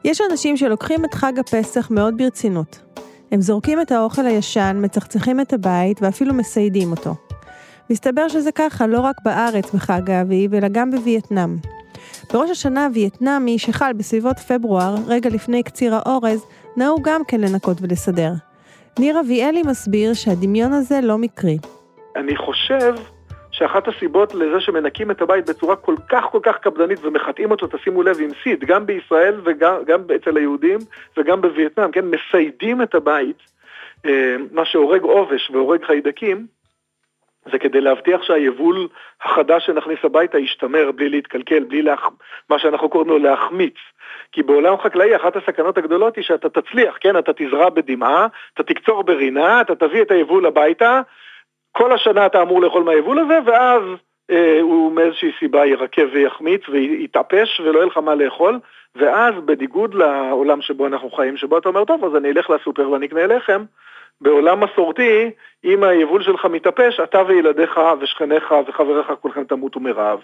יש אנשים שלוקחים את חג הפסח מאוד ברצינות. הם זורקים את האוכל הישן, מצחצחים את הבית ואפילו מסיידים אותו. מסתבר שזה ככה לא רק בארץ בחג האביב, אלא גם בווייטנאם. בראש השנה הווייטנאמי שחל בסביבות פברואר, רגע לפני קציר האורז, נהוג גם כן לנקות ולסדר. ניר אביאלי מסביר שהדמיון הזה לא מקרי. אני חושב שאחת הסיבות לזה שמנקים את הבית בצורה כל כך קפדנית ומחטאים אותו, תשימו לב עם סיד, גם בישראל וגם אצל היהודים וגם בווייטנאם, כן, מסיידים את הבית, מה שהורג עובש והורג חיידקים, זה כדי להבטיח שהיבול החדש שנכניס הביתה ישתמר בלי להתקלקל, בלי מה שאנחנו קוראים לו להחמיץ. כי בעולם חקלאי אחת הסכנות הגדולות היא שאתה תצליח, כן, אתה תזרע בדמעה, אתה תקצור ברינה, אתה תביא את היבול הביתה, כל השנה אתה אמור לאכול מהיבול הזה, ואז הוא מאיזושהי סיבה ירקב ויחמיץ ויתאפש ולא יהיה לך מה לאכול, ואז בניגוד לעולם שבו אנחנו חיים, שבו אתה אומר, טוב, אז אני אלך לסופר ואני אקנה לחם, בעולם מסורתי, אם היבול שלך מתאפש, אתה וילדיך ושכניך וחבריך כולכם תמותו מרעב.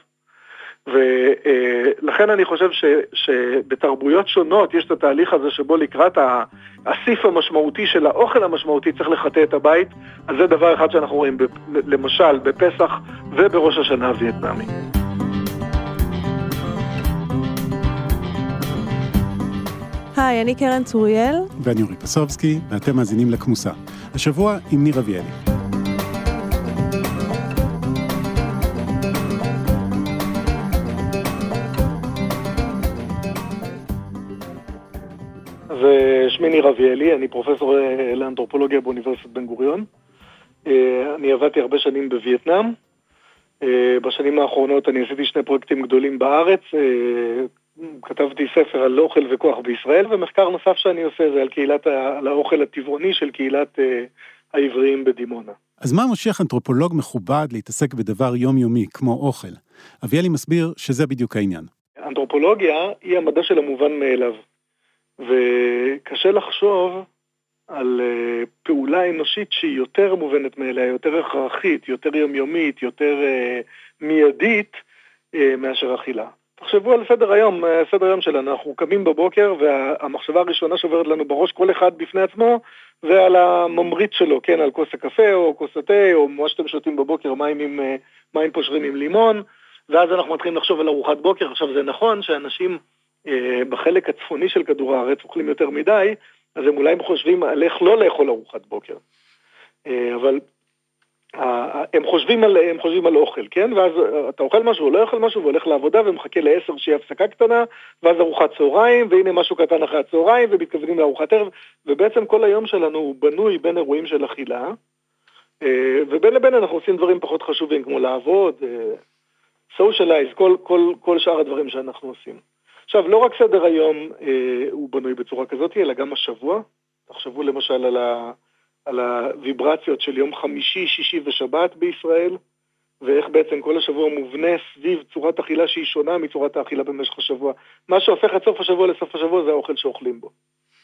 ולכן אני חושב שבתרבויות שונות יש את התהליך הזה שבו לקראת הסיף המשמעותי של האוכל המשמעותי צריך לחטא את הבית, אז זה דבר אחד שאנחנו רואים למשל בפסח ובראש השנה הווייטנאמי. היי, אני קרן צוריאל. ואני אורי פסובסקי, ואתם מאזינים לכמוסה. השבוע עם ניר אביאלי. אז שמי ניר אביאלי, אני פרופסור לאנתרופולוגיה באוניברסיטת בן גוריון. אני עבדתי הרבה שנים בווייטנאם. בשנים האחרונות אני עשיתי שני פרויקטים גדולים בארץ, כתבתי ספר על אוכל וכוח בישראל, ומחקר נוסף שאני עושה זה על האוכל הטבעוני של קהילת העבריים בדימונה. אז מה מושך אנתרופולוג מכובד להתעסק בדבר יומיומי כמו אוכל? אביאלי מסביר שזה בדיוק העניין. אנתרופולוגיה היא המדע של המובן מאליו, וקשה לחשוב על פעולה אנושית שהיא יותר מובנת מאליה, יותר הכרחית, יותר יומיומית, יותר מיידית מאשר אכילה. תחשבו על סדר היום שלנו, אנחנו קמים בבוקר והמחשבה הראשונה שעוברת לנו בראש כל אחד בפני עצמו זה על הממריץ שלו, כן, על כוס הקפה או כוס התה או מה שאתם שותים בבוקר, מים פושרים עם לימון, ואז אנחנו מתחילים לחשוב על ארוחת בוקר. עכשיו זה נכון שאנשים בחלק הצפוני של כדור הארץ אוכלים יותר מדי, אז הם אולי חושבים על איך לא לאכול ארוחת בוקר, אבל הם חושבים על אוכל, כן? ואז אתה אוכל משהו או לא אוכל משהו והולך לעבודה ומחכה ל10 שיהיה הפסקה קטנה, ואז ארוחת צהריים, והנה משהו קטן אחרי הצהריים, ומתכוונים לארוחת ערב, ובעצם כל היום שלנו הוא בנוי בין אירועים של אכילה, ובין לבין אנחנו עושים דברים פחות חשובים, כמו לעבוד, socialize, כל שאר הדברים שאנחנו עושים. עכשיו, לא רק סדר היום הוא בנוי בצורה כזאת, אלא גם השבוע. תחשבו למשל על הוויברציות של יום חמישי, שישי ושבת בישראל, ואיך בעצם כל השבוע מובנה סביב צורת אכילה שהיא שונה מצורת האכילה במשך השבוע. מה שהופך את סוף השבוע לסוף השבוע זה האוכל שאוכלים בו.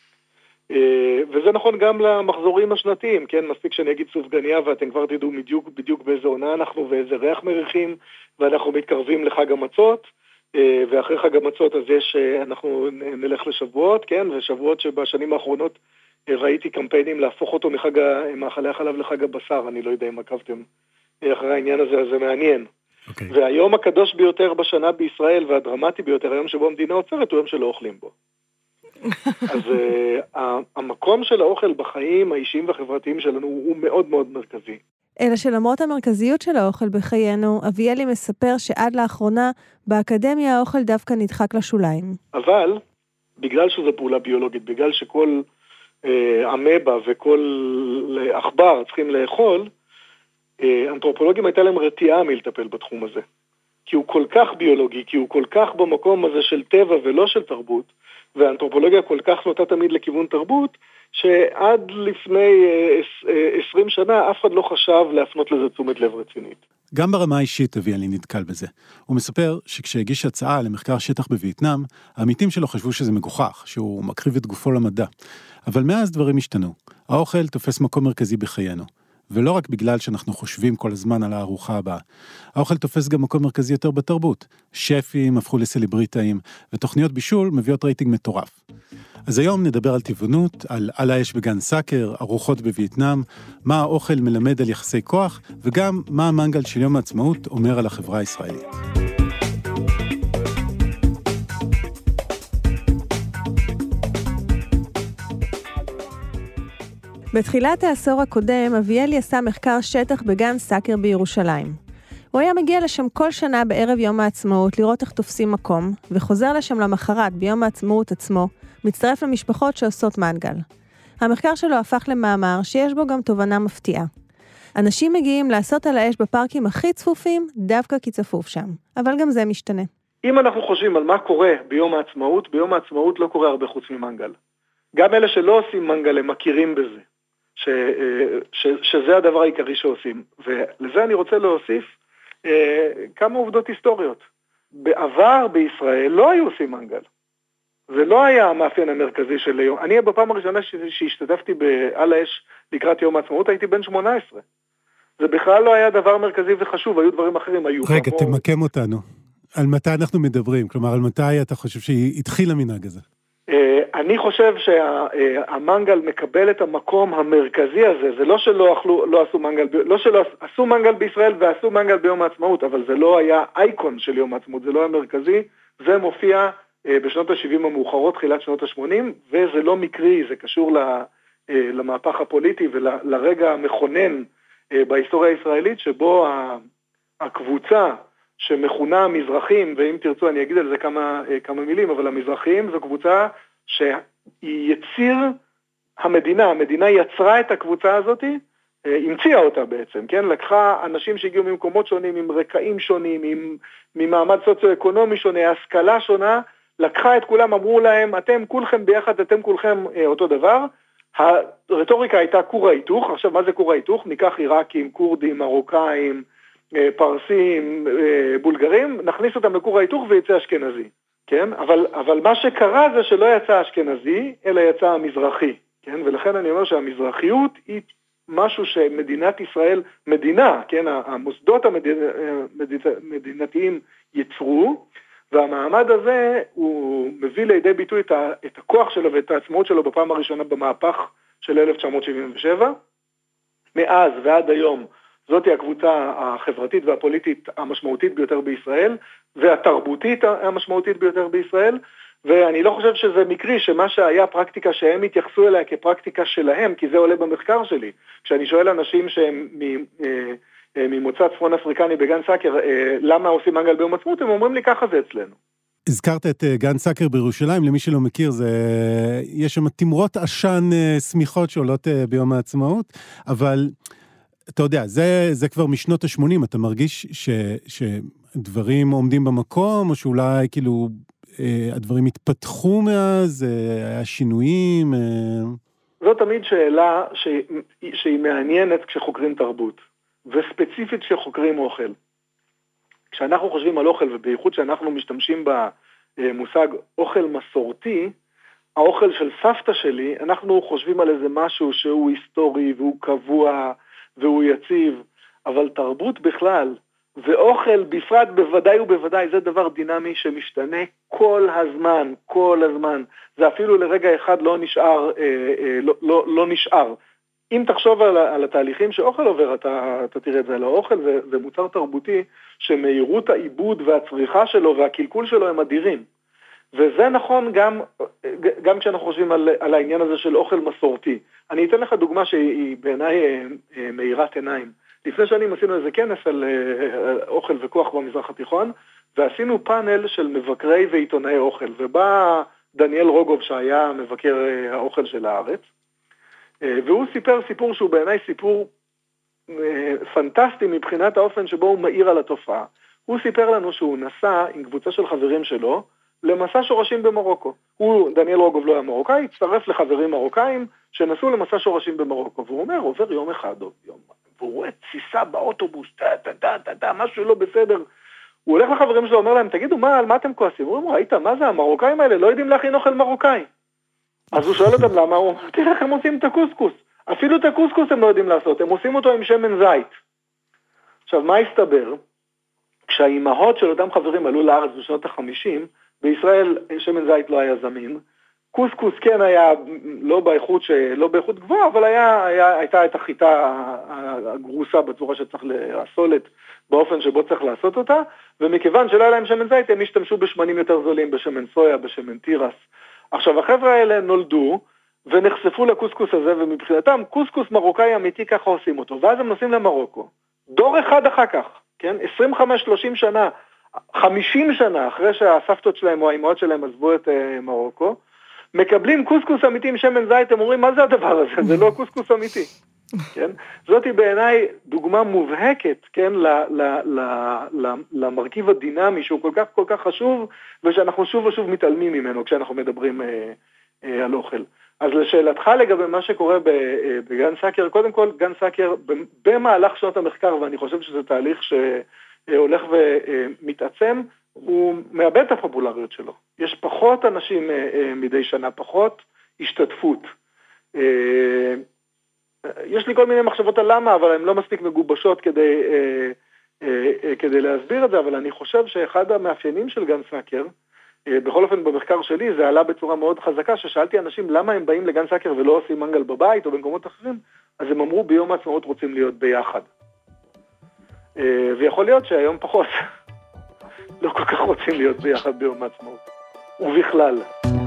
וזה נכון גם למחזורים השנתיים, כן? מספיק שאני אגיד סופגניה ואתם כבר תדעו בדיוק באיזה עונה אנחנו ואיזה ריח מריחים, ואנחנו מתקרבים לחג המצות, ואחרי חג המצות אז אנחנו נלך לשבועות, כן? ושבועות שבשנים האחרונות ראיתי קמפיינים להפוך אותו מאכלי החלב לחג הבשר, אני לא יודע אם עקבתם אחרי העניין הזה, אז זה מעניין. Okay. והיום הקדוש ביותר בשנה בישראל והדרמטי ביותר, היום שבו המדינה עוצרת, הוא יום שלא אוכלים בו. אז המקום של האוכל בחיים האישיים והחברתיים שלנו הוא מאוד מאוד מרכזי. אלא שלמרות המרכזיות של האוכל בחיינו, אביאלי מספר שעד לאחרונה באקדמיה האוכל דווקא נדחק לשוליים. אבל בגלל שזו פעולה ביולוגית, בגלל שכל אמבה וכל עכבר צריכים לאכול, אנתרופולוגים הייתה להם רתיעה מלטפל בתחום הזה. כי הוא כל כך ביולוגי, כי הוא כל כך במקום הזה של טבע ולא של תרבות, והאנתרופולוגיה כל כך נוטה תמיד לכיוון תרבות, שעד לפני 20 שנה אף אחד לא חשב להפנות לזה תשומת לב רצינית. גם ברמה האישית אביאלי נתקל בזה. הוא מספר שכשהגיש הצעה למחקר שטח בווייטנאם, העמיתים שלו חשבו שזה מגוחך, שהוא מקריב את גופו למדע. אבל מאז דברים השתנו. האוכל תופס מקום מרכזי בחיינו. ולא רק בגלל שאנחנו חושבים כל הזמן על הארוחה הבאה. האוכל תופס גם מקום מרכזי יותר בתרבות. שפים הפכו לסלבריטאים, ותוכניות בישול מביאות רייטינג מטורף. אז היום נדבר על טבעונות, על האש בגן סאקר, ארוחות בווייטנאם, מה האוכל מלמד על יחסי כוח, וגם מה המנגל של יום העצמאות אומר על החברה הישראלית. בתחילת העשור הקודם, אביאלי עשה מחקר שטח בגן סאקר בירושלים. הוא היה מגיע לשם כל שנה בערב יום העצמאות לראות איך תופסים מקום, וחוזר לשם למחרת ביום העצמאות עצמו, מצטרף למשפחות שעושות מנגל. המחקר שלו הפך למאמר שיש בו גם תובנה מפתיעה. אנשים מגיעים לעשות על האש בפארקים הכי צפופים, דווקא כי צפוף שם. אבל גם זה משתנה. אם אנחנו חושבים על מה קורה ביום העצמאות, ביום העצמאות לא קורה הרבה חוץ ממנגל. גם אלה שלא עושים מנגל הם מכירים בזה. שזה הדבר העיקרי שעושים. ולזה אני רוצה להוסיף כמה עובדות היסטוריות. בעבר בישראל לא היו עושים מנגל. זה לא היה המאפיין המרכזי של היום. אני בפעם הראשונה שהשתתפתי על האש לקראת יום העצמאות הייתי בן 18. זה בכלל לא היה דבר מרכזי וחשוב, היו דברים אחרים. רגע, תמקם אותנו. על מתי אנחנו מדברים? כלומר, על מתי אתה חושב שהתחיל המנהג הזה? אני חושב שהמנגל מקבל את המקום המרכזי הזה, זה לא שלא עשו מנגל, לא שלא עשו מנגל בישראל ועשו מנגל ביום העצמאות, אבל זה לא היה אייקון של יום העצמאות, זה לא היה מרכזי, זה מופיע בשנות ה-70 המאוחרות, תחילת שנות ה-80, וזה לא מקרי, זה קשור למהפך הפוליטי ולרגע המכונן בהיסטוריה הישראלית, שבו הקבוצה שמכונה המזרחים, ואם תרצו אני אגיד על זה כמה מילים, אבל המזרחים זו קבוצה שהיא יציר המדינה יצרה את הקבוצה הזאת, המציאה אותה בעצם, כן? לקחה אנשים שהגיעו ממקומות שונים, עם רקעים שונים, ממעמד סוציו-אקונומי שונה, השכלה שונה, לקחה את כולם, אמרו להם, אתם כולכם ביחד, אתם כולכם אותו דבר, הרטוריקה הייתה כור ההיתוך, עכשיו מה זה כור ההיתוך? ניקח עיראקים, קורדים, מרוקאים, פרסים, בולגרים, נכניס אותם לכור ההיתוך ויצא אשכנזי, כן? אבל מה שקרה זה שלא יצא אשכנזי, אלא יצא המזרחי, כן? ולכן אני אומר שהמזרחיות היא משהו שמדינת ישראל, מדינה, כן? המוסדות המדינתיים יצרו, והמעמד הזה הוא מביא לידי ביטוי את הכוח שלו ואת העצמאות שלו בפעם הראשונה במהפך של 1977. מאז ועד היום זאת היא הקבוצה החברתית והפוליטית המשמעותית ביותר בישראל, והתרבותית המשמעותית ביותר בישראל, ואני לא חושב שזה מקרי שמה שהיה פרקטיקה שהם התייחסו אליה כפרקטיקה שלהם, כי זה עולה במחקר שלי. כשאני שואל אנשים שהם ממוצא צפון אפריקני בגן סאקר, למה עושים מנגל ביום העצמאות? הם אומרים לי ככה זה אצלנו. הזכרת את גן סאקר בירושלים, למי שלא מכיר, יש שם תמרות עשן סמיכות שעולות ביום העצמאות, אבל אתה יודע, זה כבר משנות ה-80, אתה מרגיש שדברים עומדים במקום, או שאולי כאילו הדברים התפתחו מאז, היה שינויים? זו תמיד שאלה שהיא מעניינת כשחוקרים תרבות, וספציפית כשחוקרים אוכל. כשאנחנו חושבים על אוכל, ובייחוד שאנחנו משתמשים במושג אוכל מסורתי, האוכל של סבתא שלי, אנחנו חושבים על איזה משהו שהוא היסטורי והוא קבוע והוא יציב, אבל תרבות בכלל, ואוכל בפרט בוודאי ובוודאי, זה דבר דינמי שמשתנה כל הזמן. זה אפילו לרגע אחד לא נשאר. אם תחשוב על התהליכים שאוכל עובר, אתה תראה את זה על האוכל, זה מוצר תרבותי שמהירות העיבוד והצריכה שלו והקלקול שלו הם אדירים. וזה נכון גם כשאנחנו חושבים על העניין הזה של אוכל מסורתי. אני אתן לך דוגמה שהיא בעיניי מאירת עיניים. לפני שנים עשינו איזה כנס על אוכל וכוח במזרח התיכון, ועשינו פאנל של מבקרי ועיתונאי אוכל, ובא דניאל רוגוב שהיה מבקר האוכל של הארץ, והוא סיפר סיפור שהוא בעיניי סיפור פנטסטי מבחינת האופן שבו הוא מאיר על התופעה. הוא סיפר לנו שהוא נסע עם קבוצה של חברים שלו למסע שורשים במרוקו. דניאל רוגוב לא היה מרוקאי, הצטרף לחברים מרוקאים שנסעו למסע שורשים במרוקו, והוא אומר, עובר יום אחד או יום, והוא רואה תסיסה באוטובוס, משהו לא בסדר. הוא הולך לחברים שלו, אומר להם, תגידו, על מה אתם כועסים? הוא אומר, ראית, מה זה, המרוקאים האלה לא יודעים להכין אוכל מרוקאי. אז הוא שואל אותם למה, הוא אומר, תראה איך הם עושים את הקוסקוס. אפילו את הקוסקוס הם לא יודעים לעשות, הם עושים אותו עם שמן זית. עכשיו, מה הסתבר? כשהאימהות של אותם חברים עלו לארץ בשנות ה-50, בישראל שמן זית לא היה זמין, קוסקוס כן היה לא באיכות גבוהה, אבל הייתה את החיטה הגרוסה בצורה שצריך לעסולת באופן שבו צריך לעשות אותה, ומכיוון שלא היה להם שמן זית, הם השתמשו בשמנים יותר זולים, בשמן סויה, בשמן תירס. עכשיו, החבר'ה האלה נולדו ונחשפו לקוסקוס הזה, ומבחינתם קוסקוס מרוקאי אמיתי ככה עושים אותו, ואז הם נוסעים למרוקו. דור אחד אחר כך, כן? 25-30 שנה, 50 שנה אחרי שהסבתות שלהם או האימהות שלהם עזבו את מרוקו, מקבלים קוסקוס אמיתי עם שמן זית, הם אומרים, מה זה הדבר הזה? זה לא קוסקוס אמיתי. כן? זאת היא בעיניי דוגמה מובהקת, כן? למרכיב הדינמי שהוא כל כך חשוב, ושאנחנו שוב ושוב מתעלמים ממנו כשאנחנו מדברים על אוכל. אז לשאלתך לגבי מה שקורה בגן סאקר, קודם כל גן סאקר במהלך שנות המחקר, ואני חושב שזה תהליך שהולך ומתעצם, הוא מאבד את הפופולריות שלו. יש פחות אנשים מדי שנה, פחות השתתפות. יש לי כל מיני מחשבות על למה, אבל הן לא מספיק מגובשות כדי להסביר את זה, אבל אני חושב שאחד המאפיינים של גן סאקר, בכל אופן במחקר שלי, זה עלה בצורה מאוד חזקה, ששאלתי אנשים למה הם באים לגן סאקר ולא עושים מנגל בבית או במקומות אחרים, אז הם אמרו ביום העצמאות רוצים להיות ביחד. ויכול להיות שהיום פחות לא כל כך רוצים להיות ביחד ביום העצמאות. ובכלל.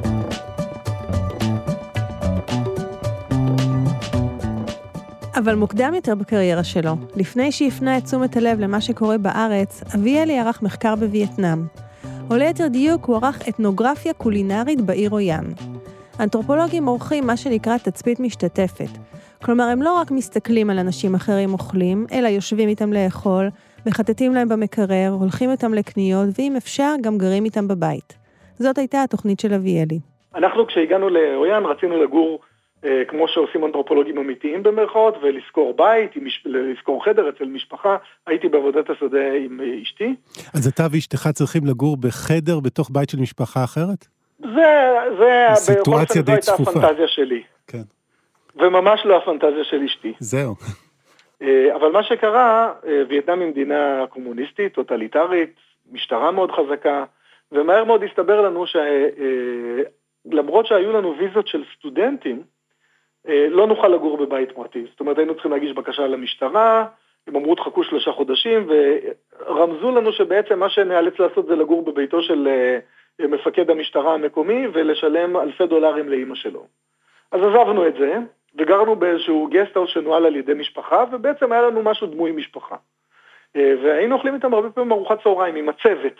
אבל מוקדם יותר בקריירה שלו, לפני שהפנה את תשומת הלב למה שקורה בארץ, אביאלי ערך מחקר בווייטנאם. או ליתר דיוק הוא ערך אתנוגרפיה קולינרית בעיר אויאן. אנתרופולוגים עורכים מה שנקרא תצפית משתתפת. כלומר, הם לא רק מסתכלים על אנשים אחרים אוכלים, אלא יושבים איתם לאכול, מחטטים להם במקרר, הולכים איתם לקניות, ואם אפשר, גם גרים איתם בבית. זאת הייתה התוכנית של אביאלי. אנחנו כשהגענו לאויאן רצינו לגור כמו שעושים אנתרופולוגים אמיתיים במרכאות, ולזכור בית, לזכור חדר אצל משפחה. הייתי בעבודת השדה עם אשתי. אז אתה ואשתך צריכים לגור בחדר בתוך בית של משפחה אחרת? זה סיטואציה די צפופה. הייתה הפנטזיה שלי. כן. וממש לא הפנטזיה של אשתי. זהו. אבל מה שקרה, וייטנאם היא מדינה קומוניסטית, טוטליטרית, משטרה מאוד חזקה, ומהר מאוד הסתבר לנו שלמרות שהיו לנו ויזות של סטודנטים, לא נוכל לגור בבית פרטי. זאת אומרת, היינו צריכים להגיש בקשה למשטרה, הם אמרו תחכו 3 חודשים, ורמזו לנו שבעצם מה שנאלץ לעשות זה לגור בביתו של מפקד המשטרה המקומי, ולשלם $1,000 לאמא שלו. אז עזבנו את זה, וגרנו באיזשהו גסטהאוס שנועל על ידי משפחה, ובעצם היה לנו משהו דמוי משפחה. והיינו אוכלים איתם הרבה פעמים ארוחת צהריים עם הצוות.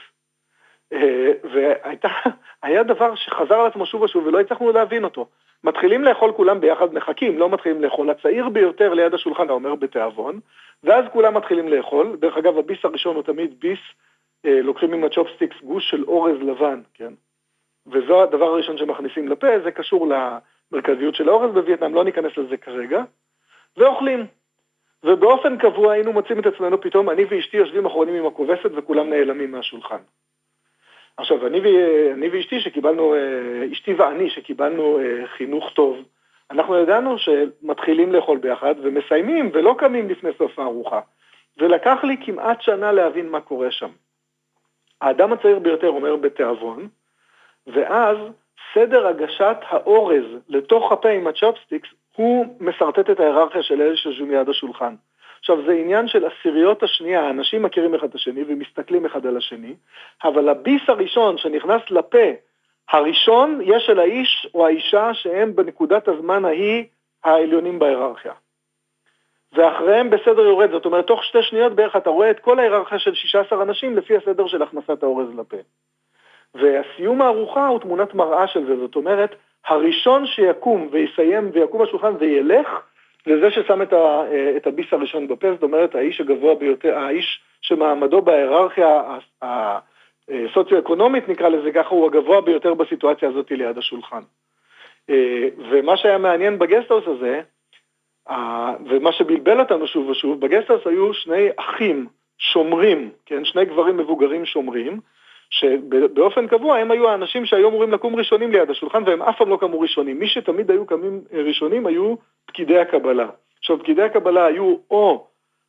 והיה דבר שחזר על עצמו שוב ושוב, ולא הצלחנו להבין אותו. מתחילים לאכול כולם ביחד, מחכים, לא מתחילים לאכול. הצעיר ביותר ליד השולחן, אומר בתיאבון, ואז כולם מתחילים לאכול. דרך אגב, הביס הראשון הוא תמיד ביס, לוקחים עם הצ'ופסטיקס גוש של אורז לבן, כן? וזו הדבר הראשון שמכניסים לפה, זה קשור למרכזיות של האורז בווייטנאם, לא ניכנס לזה כרגע, ואוכלים. ובאופן קבוע היינו מוצאים את עצמנו פתאום, אני ואשתי יושבים אחרונים עם הכובסת וכולם נעלמים מהשולחן. עכשיו, אני ואשתי שקיבלנו, אשתי ואני שקיבלנו חינוך טוב, אנחנו ידענו שמתחילים לאכול ביחד ומסיימים ולא קמים לפני סוף הארוחה. ולקח לי כמעט שנה להבין מה קורה שם. האדם הצעיר ביותר אומר בתיאבון, ואז סדר הגשת האורז לתוך הפה עם הצ'ופסטיקס, הוא מסרטט את ההיררכיה של אלה שיושבים ליד השולחן. עכשיו, זה עניין של עשיריות השנייה, האנשים מכירים אחד את השני ומסתכלים אחד על השני, אבל הביס הראשון שנכנס לפה, הראשון יש של האיש או האישה שהם בנקודת הזמן ההיא העליונים בהיררכיה. ואחריהם בסדר יורד, זאת אומרת, תוך 2 שניות בערך אתה רואה את כל ההיררכיה של 16 אנשים לפי הסדר של הכנסת האורז לפה. והסיום הארוחה הוא תמונת מראה של זה, זאת אומרת, הראשון שיקום ויסיים ויקום השולחן וילך, זה זה ששם את הביס הראשון בפה, זאת אומרת, האיש הגבוה ביותר, האיש שמעמדו בהיררכיה הסוציו-אקונומית, נקרא לזה ככה, הוא הגבוה ביותר בסיטואציה הזאת ליד השולחן. ומה שהיה מעניין בגסטהאוס הזה, ומה שבלבל אותנו שוב ושוב, בגסטהאוס היו 2 אחים שומרים, כן, 2 גברים מבוגרים שומרים, שבאופן קבוע הם היו האנשים שהיו אמורים לקום ראשונים ליד השולחן, והם אף פעם לא קמו ראשונים. מי שתמיד היו קמים ראשונים היו פקידי הקבלה. עכשיו, פקידי הקבלה היו או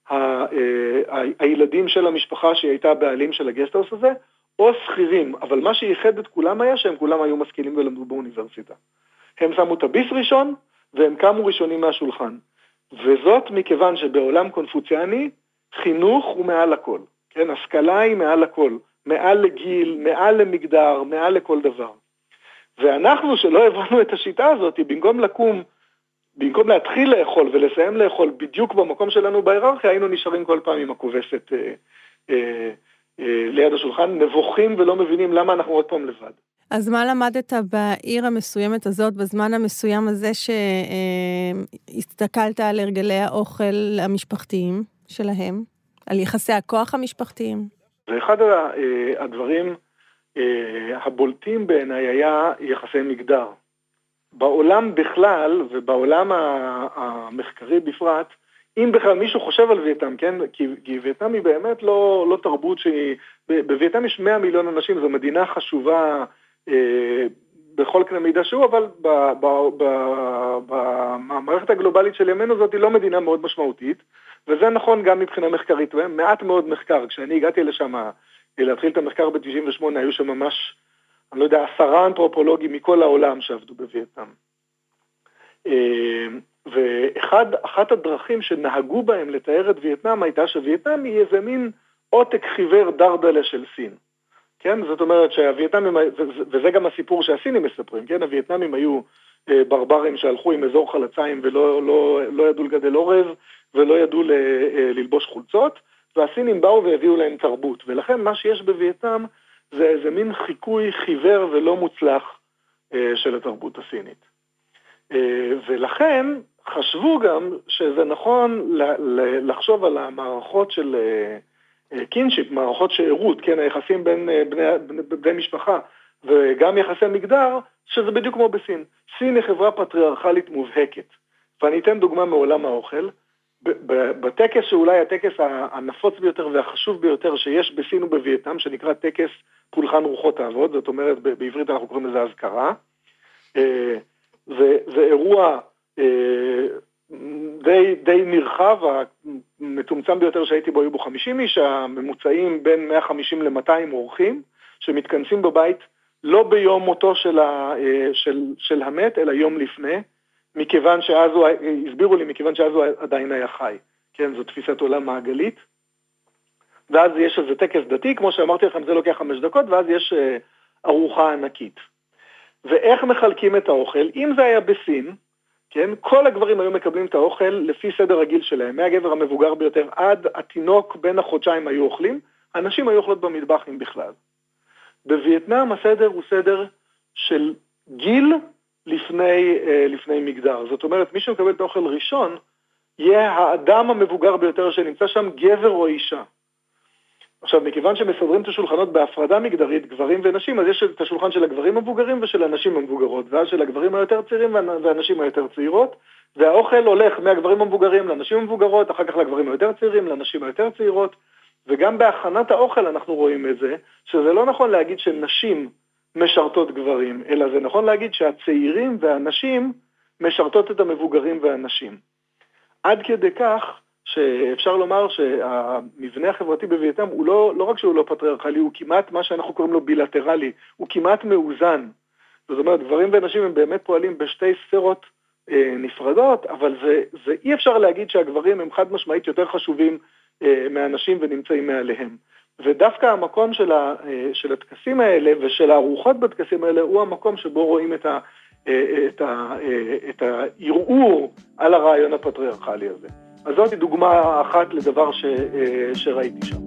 הילדים של המשפחה שהיא הייתה הבעלים של הגסטהאוס הזה, או שכירים, אבל מה שייחד את כולם היה שהם כולם היו משכילים ולמדו באוניברסיטה. הם שמו את הביס ראשון, והם קמו ראשונים מהשולחן. וזאת מכיוון שבעולם קונפוציאני, חינוך הוא מעל הכל. כן, השכלה היא מעל הכל. מעל לגיל, מעל למגדר, מעל לכל דבר. ואנחנו שלא הבנו את השיטה הזאת, במקום להתחיל לאכול ולסיים לאכול בדיוק במקום שלנו בהיררכיה, היינו נשארים כל פעם עם הכובסת ליד השולחן, נבוכים ולא מבינים למה אנחנו עוד פעם לבד. אז מה למדת בעיר המסוימת הזאת, בזמן המסוים הזה שהסתכלת על הרגלי האוכל המשפחתיים שלהם, על יחסי הכוח המשפחתיים? ואחד הדברים הבולטים בעיניי היה יחסי מגדר. בעולם בכלל ובעולם המחקרי בפרט, אם בכלל מישהו חושב על וייטנאם, כן? כי וייטנאם היא באמת לא תרבות שהיא, בווייטנאם יש 100 מיליון אנשים, זו מדינה חשובה בכל קנה מידה שהוא, אבל במערכת הגלובלית של ימינו זאת היא לא מדינה מאוד משמעותית, וזה נכון גם מבחינה מחקרית, מעט מאוד מחקר. כשאני הגעתי לשם להתחיל את המחקר ב-98, היו שם ממש, אני לא יודע, 10 אנתרופולוגים מכל העולם שעבדו בווייטנאם. ואחת הדרכים שנהגו בהם לתאר את וייטנאם הייתה שווייטנאם היא איזה מין עותק חיוור דרדלה של סין. כן? זאת אומרת שהווייטנאמים, וזה גם הסיפור שהסינים מספרים, כן? הווייטנאמים היו ברברים שהלכו עם אזור חלציים ולא ידעו לגדל אורז, ולא ידעו ללבוש חולצות, והסינים באו והביאו להם תרבות. ולכן מה שיש בווייטנאם זה איזה מין חיקוי חיוור ולא מוצלח של התרבות הסינית. ולכן חשבו גם שזה נכון לחשוב על המערכות של קינשיפ, מערכות שעירות, כן, היחסים בין בני משפחה, וגם יחסי מגדר, שזה בדיוק כמו בסין. סין היא חברה פטריארכלית מובהקת. ואני אתן דוגמה מעולם האוכל. בטקס שאולי הטקס הנפוץ ביותר והחשוב ביותר שיש בסין ובווייטנאם, שנקרא טקס פולחן רוחות האבות, זאת אומרת בעברית אנחנו קוראים לזה אזכרה, זה אירוע די נרחב, המצומצם ביותר שהייתי בו היו בו 50 איש, הממוצעים בין 150 ל-200 אורחים, שמתכנסים בבית לא ביום מותו של המת, אלא יום לפני, מכיוון שאז הוא, הסבירו לי, מכיוון שאז הוא עדיין היה חי. כן, זו תפיסת עולם מעגלית. ואז יש איזה טקס דתי, כמו שאמרתי לכם, זה לוקח 5 דקות, ואז יש ארוחה ענקית. ואיך מחלקים את האוכל? אם זה היה בסין, כן, כל הגברים היו מקבלים את האוכל לפי סדר הגיל שלהם, מהגבר המבוגר ביותר עד התינוק בין החודשיים היו אוכלים, הנשים היו אוכלות במטבחים בכלל. בווייטנאם הסדר הוא סדר של גיל לפני מגדר. זאת אומרת, מי שמקבל את האוכל ראשון, יהיה האדם המבוגר ביותר שנמצא שם, גבר או אישה. עכשיו, מכיוון שמסדרים את השולחנות בהפרדה מגדרית, גברים ונשים, אז יש את השולחן של הגברים המבוגרים ושל הנשים המבוגרות, ואז של הגברים היותר צעירים והנשים היותר צעירות, והאוכל הולך מהגברים המבוגרים לנשים המבוגרות, אחר כך לגברים היותר צעירים, לנשים היותר צעירות, וגם בהכנת האוכל אנחנו רואים את זה, שזה לא נכון להגיד שנשים משרתות גברים, אלא זה נכון להגיד שהצעירים והנשים משרתות את המבוגרים והנשים. עד כדי כך שאפשר לומר שהמבנה החברתי בווייטנאם הוא לא רק שהוא לא פטריארכלי, הוא כמעט מה שאנחנו קוראים לו בילטרלי, הוא כמעט מאוזן. זאת אומרת, גברים ונשים הם באמת פועלים בשתי ספירות נפרדות, אבל זה אי אפשר להגיד שהגברים הם חד משמעית יותר חשובים מהנשים ונמצאים מעליהם. ודווקא המקום של הטקסים האלה ושל הארוחות בטקסים האלה הוא המקום שבו רואים את הערעור על הרעיון הפטריארכלי הזה. אז זאת דוגמה אחת לדבר שראיתי שם.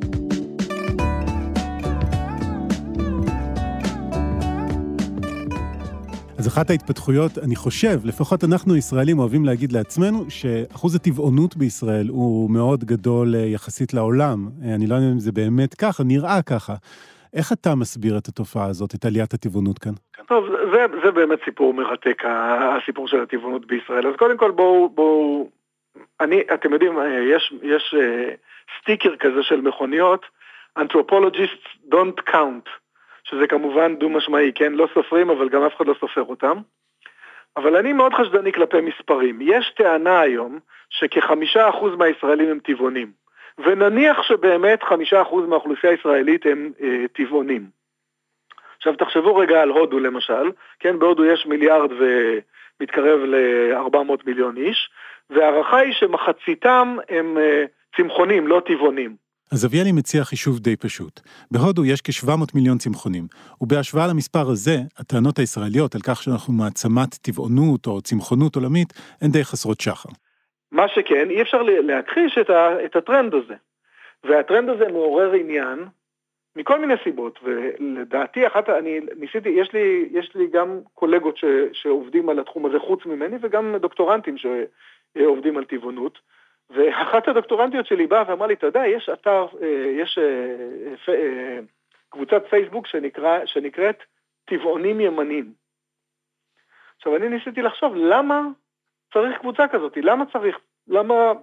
אז אחת ההתפתחויות, אני חושב, לפחות אנחנו ישראלים אוהבים להגיד לעצמנו, שאחוז הטבעונות בישראל הוא מאוד גדול יחסית לעולם. אני לא יודע אם זה באמת ככה, נראה ככה. איך אתה מסביר את התופעה הזאת, את עליית הטבעונות כאן? טוב, זה באמת סיפור מרתק, הסיפור של הטבעונות בישראל. אז קודם כל בואו, אתם יודעים, יש סטיקר כזה של מכוניות, Anthropologists don't count. שזה כמובן דו משמעי, כן, לא סופרים, אבל גם אף אחד לא סופר אותם. אבל אני מאוד חשדני כלפי מספרים. יש טענה היום שכ5% מהישראלים הם טבעונים, ונניח שבאמת 5% מהאוכלוסייה הישראלית הם טבעונים. עכשיו תחשבו רגע על הודו למשל, כן, בהודו יש מיליארד ומתקרב ל400 מיליון איש, והערכה היא שמחציתם הם צמחונים, לא טבעונים. אז אביאלי מציע חישוב די פשוט. בהודו יש כ700 מיליון צמחונים, ובהשוואה למספר הזה, הטענות הישראליות על כך שאנחנו מעצמת טבעונות או צמחונות עולמית, הן די חסרות שחר. מה שכן, אי אפשר להכחיש את הטרנד הזה. והטרנד הזה מעורר עניין מכל מיני סיבות, ולדעתי יש לי גם קולגות שעובדים על התחום הזה חוץ ממני, וגם דוקטורנטים שעובדים על טבעונות, ואחת הדוקטורנטיות שלי באה ואמרה לי, אתה יודע, יש קבוצת פייסבוק שנקראת טבעונים ימנים. עכשיו אני ניסיתי לחשוב, למה צריך קבוצה כזאת? למה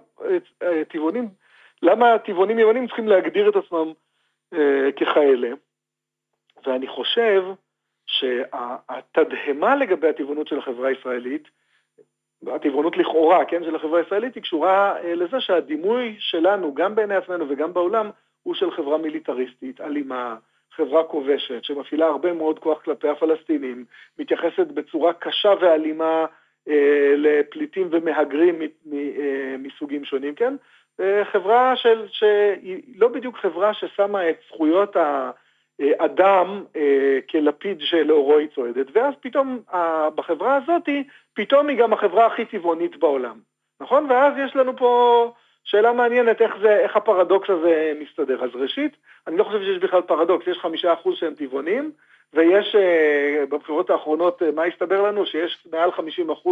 טבעונים ימנים צריכים להגדיר את עצמם ככאלה? ואני חושב שהתדהמה לגבי הטבעונות של החברה הישראלית, הטבעונות לכאורה, כן, של החברה הישראלית, היא קשורה לזה שהדימוי שלנו, גם בעיני עצמנו וגם בעולם, הוא של חברה מיליטריסטית, אלימה, חברה כובשת, שמפעילה הרבה מאוד כוח כלפי הפלסטינים, מתייחסת בצורה קשה ואלימה לפליטים ומהגרים מסוגים שונים, כן? חברה שהיא לא בדיוק חברה ששמה את זכויות האדם כלפיד שלאורו היא צועדת, ואז פתאום בחברה הזאת, פתאום היא גם החברה הכי טבעונית בעולם, נכון? ואז יש לנו פה שאלה מעניינת איך הפרדוקס הזה מסתדר. אז ראשית, אני לא חושב שיש בכלל פרדוקס, יש 5% שהם טבעונים, ויש בבחירות האחרונות, מה הסתבר לנו? שיש מעל 50%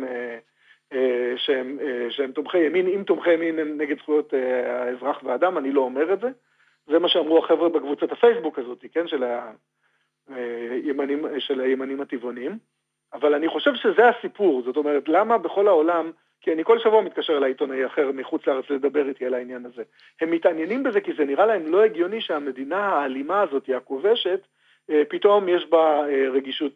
שהם תומכי ימין, אם תומכי ימין הם נגד זכויות האזרח והאדם, אני לא אומר את זה. זה מה שאמרו החבר'ה בקבוצת הפייסבוק הזאת, כן, של הימנים הטבעונים. אבל אני חושב שזה הסיפור, זאת אומרת, למה בכל העולם, כי אני כל שבוע מתקשר לעיתונאי אחר מחוץ לארץ לדבר איתי על העניין הזה. הם מתעניינים בזה כי זה נראה להם לא הגיוני שהמדינה האלימה הזאת, הכובשת, פתאום יש בה רגישות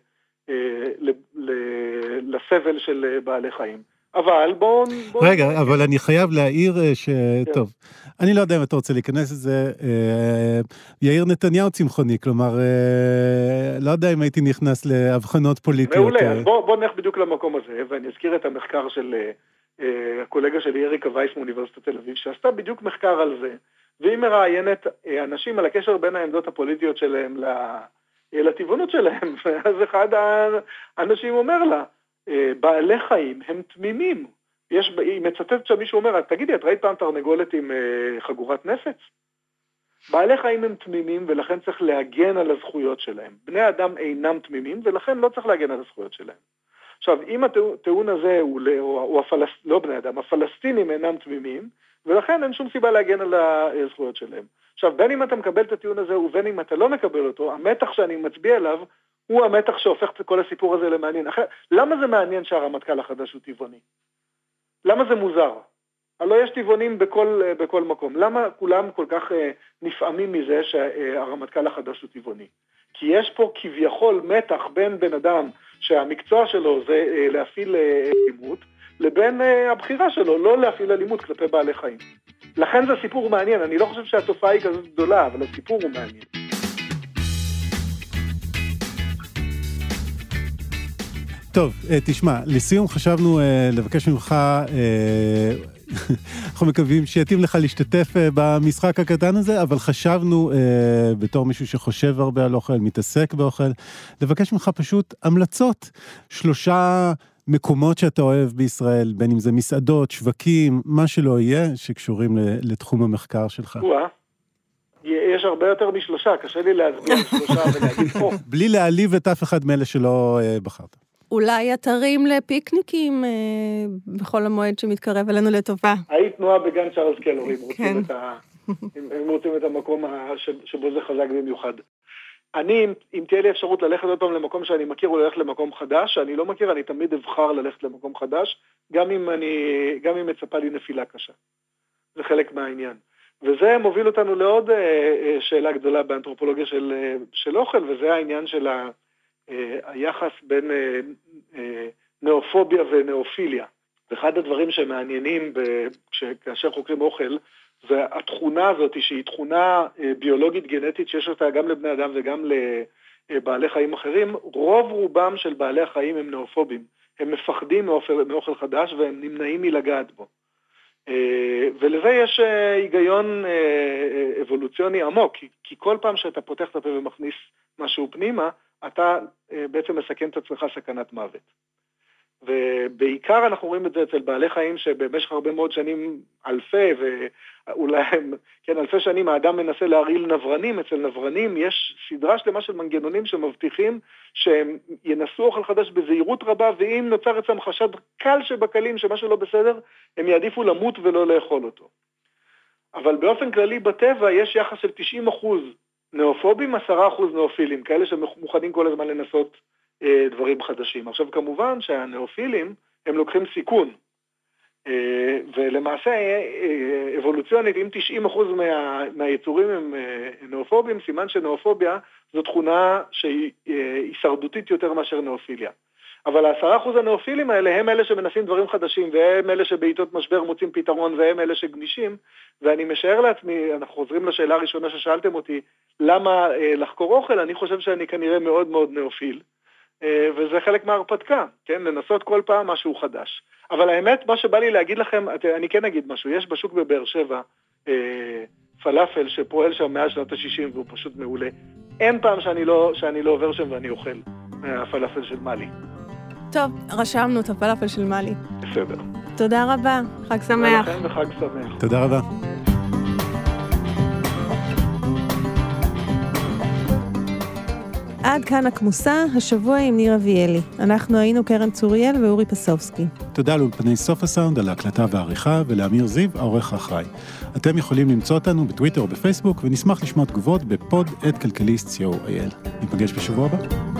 לסבל של בעלי חיים. אבל בואו... רגע, אבל אני חייב להעיר טוב, אני לא יודע אם אתה רוצה להיכנס לזה, יאיר נתניהו צמחוני, כלומר, לא יודע אם הייתי נכנס להבחנות פוליטיות. מעולה, אז בואו נלך בדיוק למקום הזה, ואני אזכיר את המחקר של הקולגה שלי, אריקה וייס מאוניברסיטת תל אביב, שעשתה בדיוק מחקר על זה, והיא מראיינת אנשים על הקשר בין העמדות הפוליטיות שלהם לטבעונות שלהם, ואז אחד האנשים אומר לה, בעלי חיים הם תמימים. היא מצטטת שמישהו אומר, תגידי, את ראית פעם תרנגולת עם חגורת נפץ? בעלי חיים הם תמימים, ולכן צריך להגן על הזכויות שלהם. בני אדם אינם תמימים, ולכן לא צריך להגן על הזכויות שלהם. עכשיו, אם הטיעון הזה הוא לא בני אדם, הפלסטינים אינם תמימים, ולכן אין שום סיבה להגן על הזכויות שלהם. עכשיו, בין אם אתה מקבל את הטיעון הזה, ובין אם אתה לא מקבל אותו, המתח שאני מצביע עליו, הוא המתח שהופך את כל הסיפור הזה למעניין. למה זה מעניין שהרמטכ"ל החדש הוא טבעוני? למה זה מוזר? הלוא יש טבעונים בכל מקום. למה כולם כל כך נפעמים מזה שהרמטכ"ל החדש הוא טבעוני? כי יש פה כביכול מתח בין בן אדם שהמקצוע שלו זה להפעיל אלימות, לבין הבחירה שלו לא להפעיל אלימות כלפי בעלי חיים. לכן זה סיפור מעניין. אני לא חושב שהתופעה היא כזאת גדולה, אבל הסיפור הוא מעניין. טוב, תשמע, לסיום חשבנו לבקש ממך, אנחנו מקווים שיתאים לך להשתתף במשחק הקטן הזה, אבל חשבנו, בתור מישהו שחושב הרבה על אוכל, מתעסק באוכל, לבקש ממך פשוט המלצות, 3 מקומות שאתה אוהב בישראל, בין אם זה מסעדות, שווקים, מה שלא יהיה, שקשורים לתחום המחקר שלך. יש הרבה יותר מ3, קשה לי להסביר 3 ולהגיד פה. בלי להעליב את אף אחד מאלה שלא בחרת. אולי אתרים לפיקניקים בכל המועד שמתקרב אלינו לטובה. היית תנועה בגן צ'ארלס קלור, אם רוצים את המקום שבו זה חזק במיוחד. אני, אם תהיה לי אפשרות ללכת עוד פעם למקום שאני מכיר או ללכת למקום חדש, שאני לא מכיר, אני תמיד אבחר ללכת למקום חדש, גם אם מצפה לי נפילה קשה. זה חלק מהעניין. וזה מוביל אותנו לעוד שאלה גדולה באנתרופולוגיה של אוכל, וזה העניין של היחס בין נאופוביה ונאופיליה. ואחד הדברים שמעניינים כאשר חוקרים אוכל, זה התכונה הזאת שהיא תכונה ביולוגית גנטית שיש אותה גם לבני אדם וגם לבעלי חיים אחרים. רוב רובם של בעלי החיים הם נאופובים. הם מפחדים מאוכל חדש והם נמנעים מלגעת בו. ולזה יש היגיון אבולוציוני עמוק, כי כל פעם שאתה פותח את הפה ומכניס משהו פנימה, אתה בעצם מסכן את עצמך סכנת מוות. ובעיקר אנחנו רואים את זה אצל בעלי חיים שבמשך הרבה מאוד שנים, ואולי אלפי שנים האדם מנסה להרעיל נברנים. אצל נברנים יש סדרה שלמה של מנגנונים שמבטיחים שהם ינסו אוכל חדש בזהירות רבה, ואם נוצר אצלם חשד קל שבקלים שמשהו לא בסדר, הם יעדיפו למות ולא לאכול אותו. אבל באופן כללי בטבע יש יחס של 90% נאופובים, 10% נאופילים, כאלה שמוכנים כל הזמן לנסות דברים חדשים. עכשיו כמובן שהנאופילים הם לוקחים סיכון, ולמעשה אבולוציונית, אם 90% מהיצורים הם נאופובים, סימן שנאופוביה זו תכונה שהיא הישרדותית יותר מאשר נאופיליה. אבל 10% הנאופילים האלה הם אלה שמנסים דברים חדשים, והם אלה שבעיתות משבר מוצאים פתרון, והם אלה שגמישים, ואני משער לעצמי, אנחנו חוזרים לשאלה הראשונה ששאלתם אותי, למה לחקור אוכל? אני חושב שאני כנראה מאוד מאוד נאופיל, וזה חלק מההרפתקה, כן? לנסות כל פעם משהו חדש. אבל האמת, מה שבא לי להגיד לכם, אני כן אגיד משהו, יש בשוק בבאר שבע פלאפל שפועל שם מאז שנות ה-60 והוא פשוט מעולה. אין פעם שאני לא עובר שם ואני אוכל הפלאפל של מאלי. טוב, רשמנו את הפלאפל של מאלי. בסדר. תודה רבה, חג שמח. ולכם וחג שמח. תודה רבה. עד כאן הכמוסה, השבוע עם ניר אביאלי. אנחנו היינו קרן צוריאל ואורי פסובסקי. תודה לאולפני סוף הסאונד על ההקלטה והעריכה, ולאמיר זיו, העורך האחראי. אתם יכולים למצוא אותנו בטוויטר או בפייסבוק, ונשמח לשמוע תגובות בפוד@כלכליסט.co.il. ניפגש בשבוע הבא.